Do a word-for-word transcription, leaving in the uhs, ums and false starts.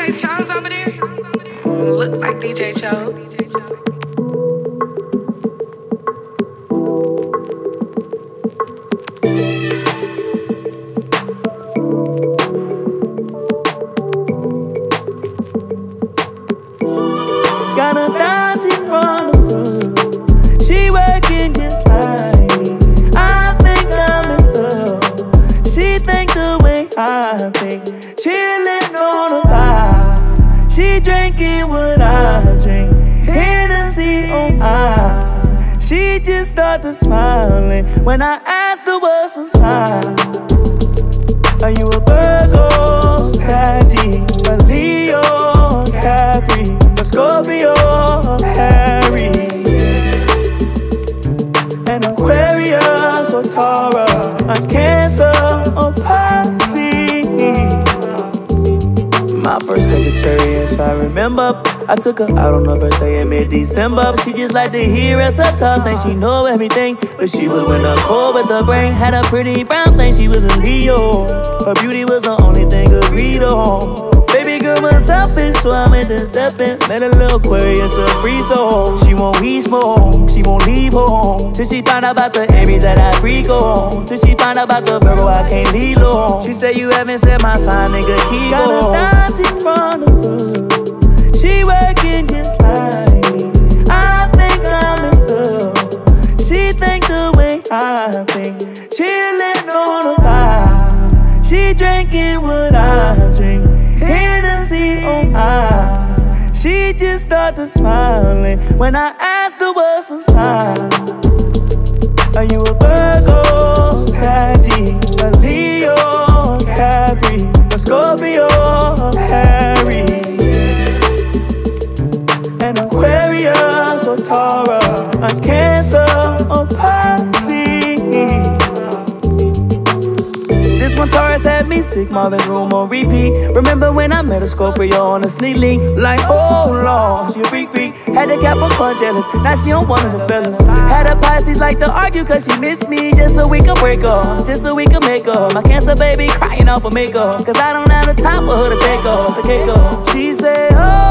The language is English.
J Chose over there? Mm, look like D J Chose. Got a dime, she from the hood. She working just like me. I think I'm in love. She think the way I think. Chillin' on a vibe. She drinking what I drink. Hennessy on ice. She just started smiling when I asked her what's inside. Are you a Virgo, Sagittarius, a Leo, Capri, a Scorpio, Aries, an Aquarius or Taurus, Cancer or Pisces? My first Sagittarius, I remember. I took her out on her birthday in mid-December. She just like to hear us a tough thing. She know everything, but she was winter cold with the brain. Had a pretty brown thing, she was a Leo. Her beauty was the only thing agreed on. Baby girl was selfish, so I went to step in. Met a little Aquarius, a free soul. She won't weed smoke, she won't leave home till she find out about the Aries that I freak on. Till she find out about the Virgo I can't leave long. She said you haven't said my sign, nigga, keep on. Got a dime, she from the hood. She working just like me. I think I'm in love. She think the way I think. Chillin' on a vibe. She drinking what I drink. Hennessy on ice. She just started smiling when I asked her what's inside. Are you a Virgo, Sagittarius, a Leo, Capri, a Scorpio, Aries, an Aquarius or Taurus, Cancer or Pisces? This one Taurus had me sick, Marvin's room on repeat. Remember when I met a Scorpio on a sneak link? Like, oh Lord, she a freak freak. Had a Capricorn jealous, now she on one of the fellas. Had a Pisces like to argue cause she missed me. Just so we could break up, just so we could make up. My Cancer baby crying off for makeup, cause I don't have the time for her to take off the cake up. She said, oh,